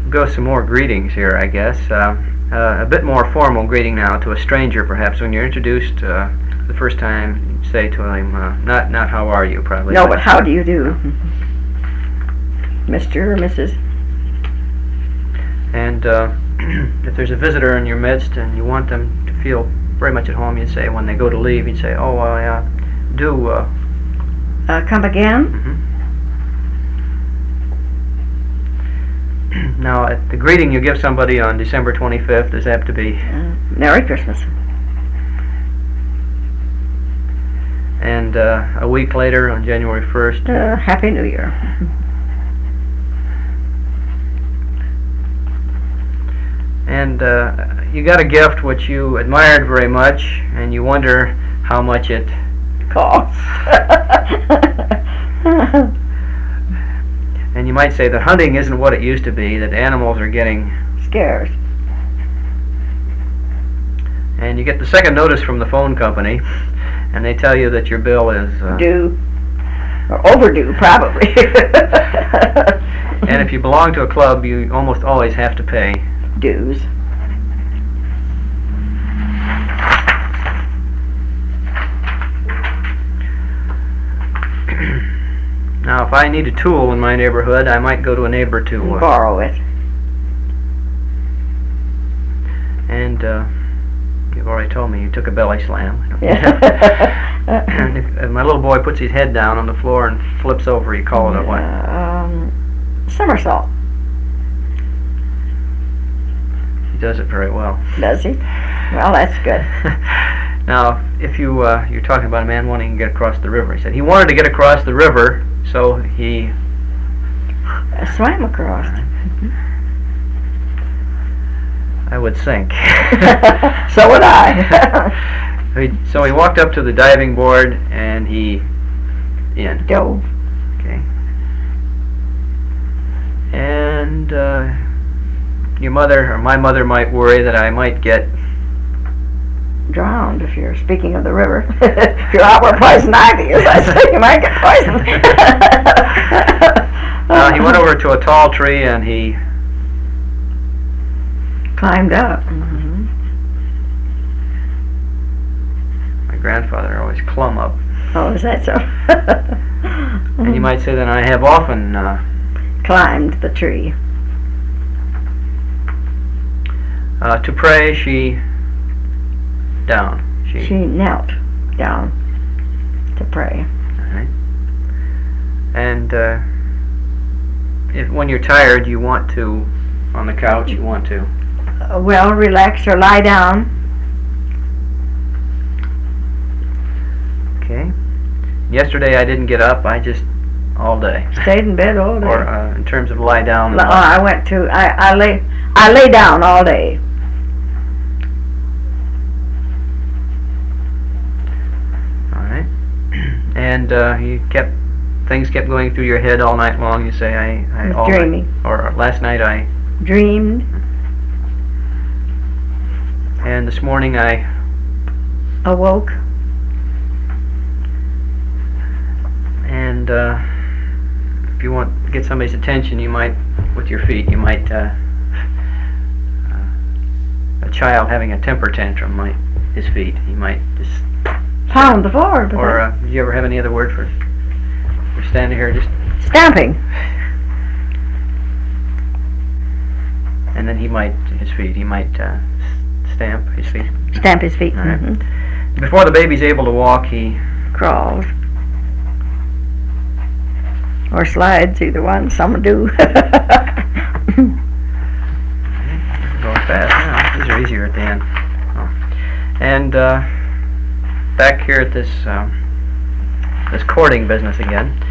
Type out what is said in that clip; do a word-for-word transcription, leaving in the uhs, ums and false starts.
go some more greetings here, I guess. Uh, uh, a bit more formal greeting now to a stranger, perhaps. When you're introduced uh, the first time, you say to him, uh, not not how are you, probably. No, but how do you do, Mister or Missus And uh, if there's a visitor in your midst and you want them to feel very much at home, you say, when they go to leave, you'd say, oh, I uh, do... Uh, uh, come again? Mm-hmm. Now, at the greeting you give somebody on December twenty-fifth is apt to be... Uh, Merry Christmas. And uh, a week later, on January first... Uh, Happy New Year. And uh, you got a gift which you admired very much, and you wonder how much it costs. And you might say that hunting isn't what it used to be, that animals are getting scarce. And you get the second notice from the phone company, and they tell you that your bill is... Uh, due. Or overdue, probably. And if you belong to a club, you almost always have to pay dues. Now, if I need a tool in my neighborhood, I might go to a neighbor to uh, borrow it. And uh, you've already told me you took a belly slam. Yeah. And if, if my little boy puts his head down on the floor and flips over, you call it a what? Um, somersault. He does it very well. Does he? Well, that's good. Now, if you uh, you're talking about a man wanting to get across the river, he said he wanted to get across the river, so he I swam across. I would sink. So would I. So he walked up to the diving board and he in. Dove. Okay. And uh, your mother or my mother might worry that I might get drowned if you're speaking of the river. If you're out where poison ivy is, I say you might get poisoned. uh, he went over to a tall tree and he climbed up. Mm-hmm. My grandfather always clumb up. Oh, is that so? And you might say that I have often uh, climbed the tree. Uh, to pray, she down. She, she knelt down to pray. All right. And uh, if when you're tired, you want to, on the couch, you want to. Uh, well, relax or lie down. Okay. Yesterday I didn't get up. I just all day. Stayed in bed all day. Or uh, in terms of lie down. L- I went to. I, I lay. I lay down all day. And uh, you kept things kept going through your head all night long. You say, I, I all dreaming. Night, or last night I dreamed. And this morning I awoke. And uh, if you want to get somebody's attention, you might, with your feet, you might. Uh, uh, a child having a temper tantrum might his feet. He might just. Pound the floor. Or uh, did you ever have any other word for for standing here just stamping? And then he might his feet. He might uh, stamp his feet. Stamp his feet. All right. Mm-hmm. Before the baby's able to walk, he crawls or slides. Either one. Some do. Going fast now. These are easier at the end. Oh. And. Uh, Back here at this um, this courting business again.